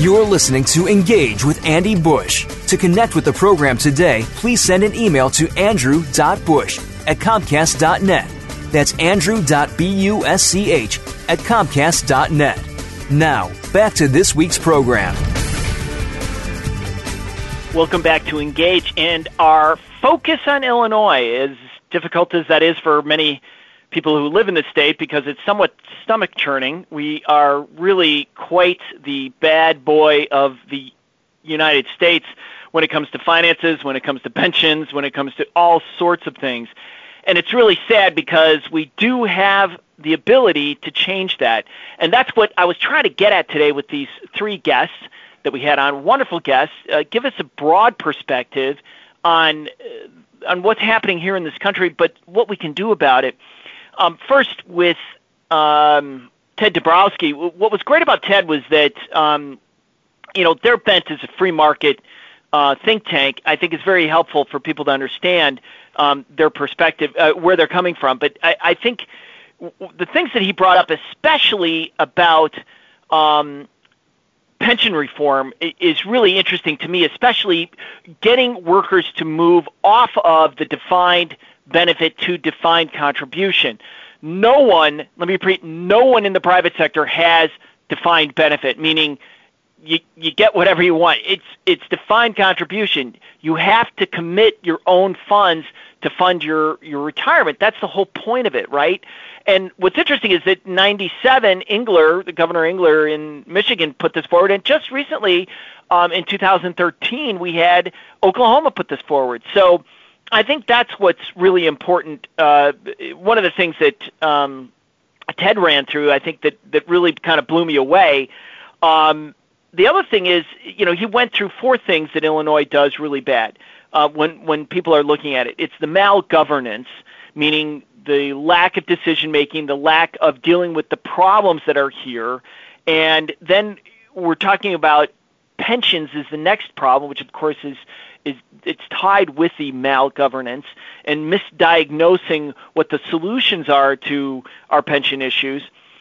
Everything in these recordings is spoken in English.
You're listening to Engage with Andy Bush. To connect with the program today, please send an email to andrew.bush@comcast.net. That's andrew.busch@comcast.net. Now, back to this week's program. Welcome back to Engage, and our focus on Illinois, as difficult as that is for many people who live in the state because it's somewhat stomach-churning. We are really quite the bad boy of the United States when it comes to finances, when it comes to pensions, when it comes to all sorts of things. And it's really sad because we do have the ability to change that. And that's what I was trying to get at today with these three guests that we had on. Wonderful guests. Give us a broad perspective on what's happening here in this country, but what we can do about it. First, with Ted Dabrowski, what was great about Ted was that, their bent is a free market think tank. I think it's very helpful for people to understand their perspective, where they're coming from. But I think the things that he brought up, especially about pension reform, is really interesting to me, especially getting workers to move off of the defined benefit to defined contribution. No one, let me repeat, no one in the private sector has defined benefit, meaning you get whatever you want. It's defined contribution. You have to commit your own funds to fund your retirement. That's the whole point of it, right? And what's interesting is that 97, Governor Engler in Michigan put this forward, and just recently, in 2013, we had Oklahoma put this forward. So I think that's what's really important. One of the things that Ted ran through, I think that really kind of blew me away. The other thing is, he went through four things that Illinois does really bad when people are looking at it. It's the malgovernance, meaning the lack of decision-making, the lack of dealing with the problems that are here. And then we're talking about pensions is the next problem, which of course is it's tied with the malgovernance and misdiagnosing what the solutions are to our pension issues.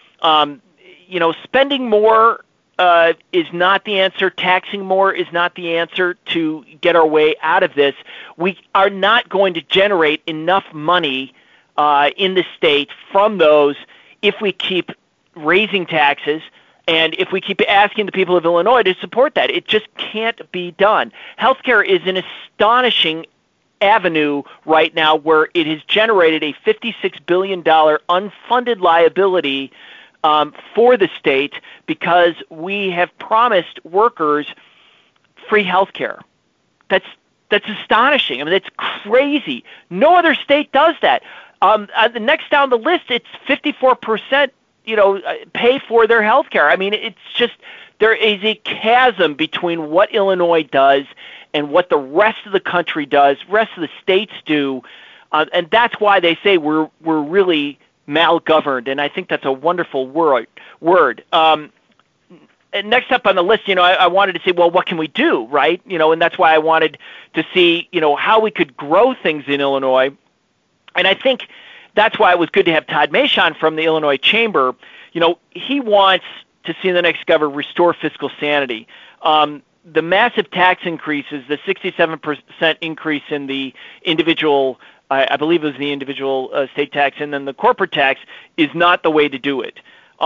Spending more is not the answer. Taxing more is not the answer to get our way out of this. We are not going to generate enough money in the state from those if we keep raising taxes and if we keep asking the people of Illinois to support that. It just can't be done. Healthcare is an astonishing avenue right now where it has generated a $56 billion unfunded liability for the state because we have promised workers free health care. That's astonishing. I mean, that's crazy. No other state does that. The next down the list, it's 54%, pay for their health care. I mean, it's just, there is a chasm between what Illinois does and what the rest of the country does, rest of the states do, and that's why they say we're really malgoverned, and I think that's a wonderful word. And next up on the list, I wanted to say, well, what can we do, right? And that's why I wanted to see, how we could grow things in Illinois. And I think that's why it was good to have Todd Mashon from the Illinois Chamber. He wants to see the next governor restore fiscal sanity. The massive tax increases, the 67% increase in the individual, I believe it was the individual state tax, and then the corporate tax, is not the way to do it.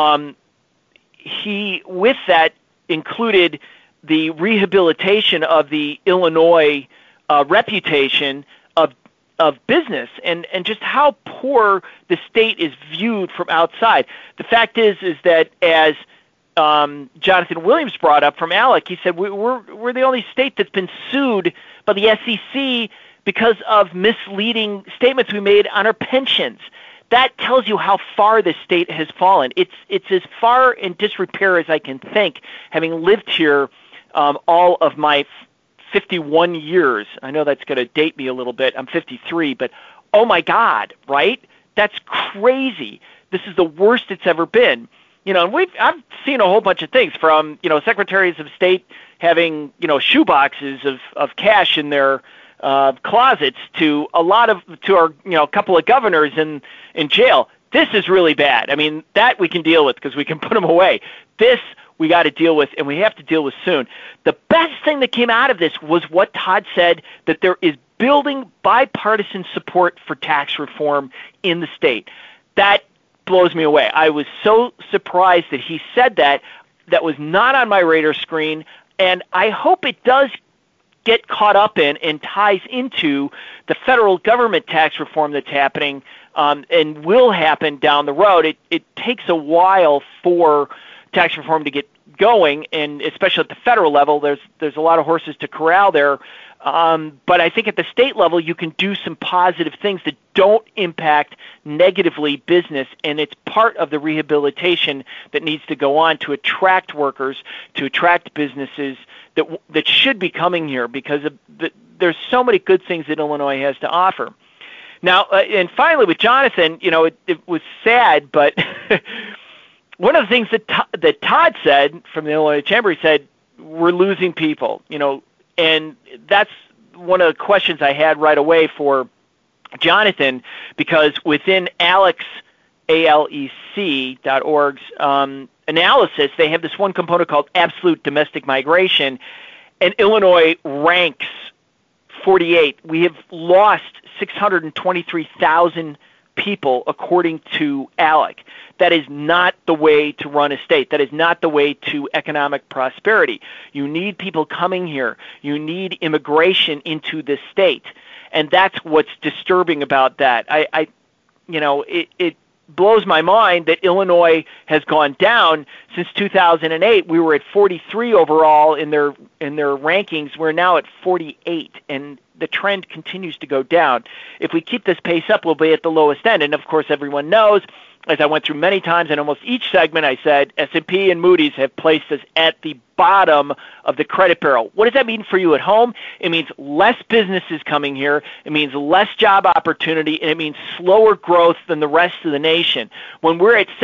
He, with that, included the rehabilitation of the Illinois reputation of business and just how poor the state is viewed from outside. The fact is that as Jonathan Williams brought up from ALEC, he said we're the only state that's been sued by the SEC because of misleading statements we made on our pensions. That tells you how far the state has fallen. It's as far in disrepair as I can think, having lived here all of my 51 years. I know that's going to date me a little bit. I'm 53, but oh my God, right? That's crazy. This is the worst it's ever been. And I've seen a whole bunch of things from, secretaries of state having, shoeboxes of cash in their closets to a couple of governors in jail. This is really bad. I mean, that we can deal with because we can put them away. This we got to deal with, and we have to deal with soon. The best thing that came out of this was what Todd said, that there is building bipartisan support for tax reform in the state. That blows me away. I was so surprised that he said that. That was not on my radar screen, and I hope it does get caught up in and ties into the federal government tax reform that's happening and will happen down the road. It takes a while for tax reform to get going, and especially at the federal level, there's a lot of horses to corral there. But I think at the state level, you can do some positive things that don't impact negatively business, and it's part of the rehabilitation that needs to go on to attract workers, to attract businesses that should be coming here, because there's so many good things that Illinois has to offer. Now, and finally with Jonathan, it was sad, but one of the things that Todd said from the Illinois Chamber, he said, we're losing people, and that's one of the questions I had right away for Jonathan, because within ALEC, ALEC.org's analysis, they have this one component called absolute domestic migration, and Illinois ranks 48. We have lost 623,000 people, according to ALEC. That is not the way to run a state. That is not the way to economic prosperity. You need people coming here. You need immigration into this state, and that's what's disturbing about that. It blows my mind that Illinois has gone down since 2008. We were at 43 overall in their rankings. We're now at 48, and the trend continues to go down. If we keep this pace up, we'll be at the lowest end. And of course, everyone knows, as I went through many times in almost each segment, I said S&P and Moody's have placed us at the bottom of the credit barrel. What does that mean for you at home? It means less businesses coming here. It means less job opportunity, and it means slower growth than the rest of the nation. When we're at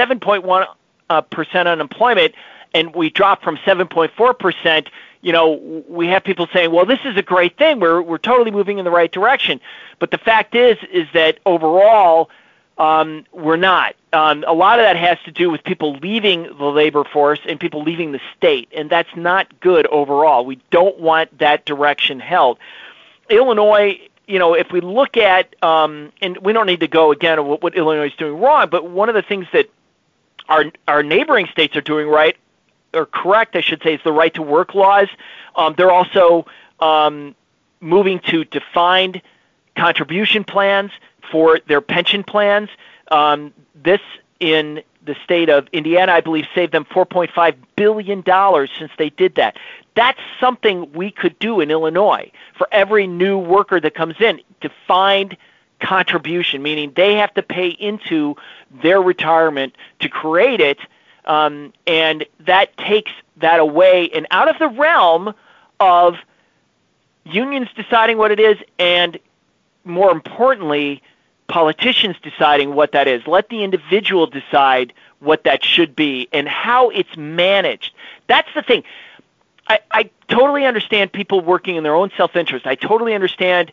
7.1% unemployment and we drop from 7.4%, we have people saying, well, this is a great thing. We're totally moving in the right direction. But the fact is that overall, we're not. A lot of that has to do with people leaving the labor force and people leaving the state, and that's not good overall. We don't want that direction held. Illinois, if we look at, and we don't need to go again on what Illinois is doing wrong, but one of the things that our neighboring states are doing right, or correct, I should say, is the right to work laws. They're also moving to defined contribution plans for their pension plans. This in the state of Indiana, I believe, saved them $4.5 billion since they did that. That's something we could do in Illinois for every new worker that comes in. Defined contribution, meaning they have to pay into their retirement to create it, and that takes that away and out of the realm of unions deciding what it is, and more importantly, politicians deciding what that is. Let the individual decide what that should be and how it's managed. That's the thing. I totally understand people working in their own self-interest. I totally understand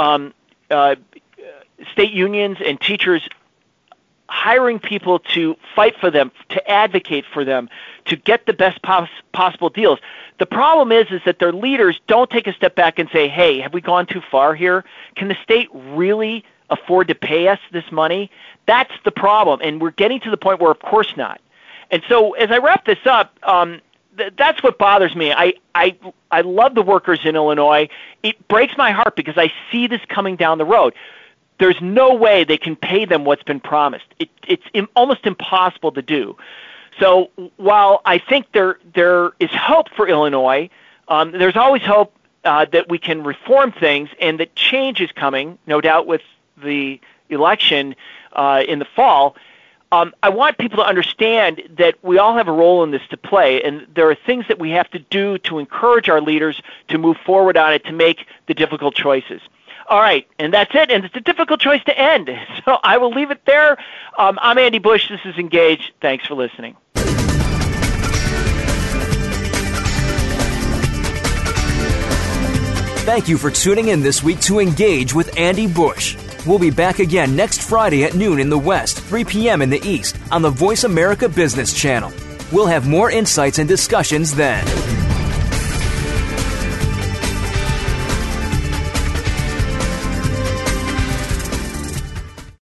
state unions and teachers hiring people to fight for them, to advocate for them, to get the best possible deals. The problem is that their leaders don't take a step back and say, hey, have we gone too far here? Can the state really afford to pay us this money? That's the problem, and we're getting to the point where of course not. And so as I wrap this up, that's what bothers me. I love the workers in Illinois. It breaks my heart because I see this coming down the road. There's no way they can pay them what's been promised. It's almost impossible to do. So while I think there is hope for Illinois, there's always hope that we can reform things and that change is coming, no doubt with the election in the fall. I want people to understand that we all have a role in this to play, and there are things that we have to do to encourage our leaders to move forward on it, to make the difficult choices. All right, and that's it, and it's a difficult choice to end, so I will leave it there. I'm Andy Bush. This is Engage. Thanks for listening. Thank you for tuning in this week to Engage with Andy Bush. We'll be back again next Friday at noon in the West, 3 p.m. in the East on the Voice America Business Channel. We'll have more insights and discussions then.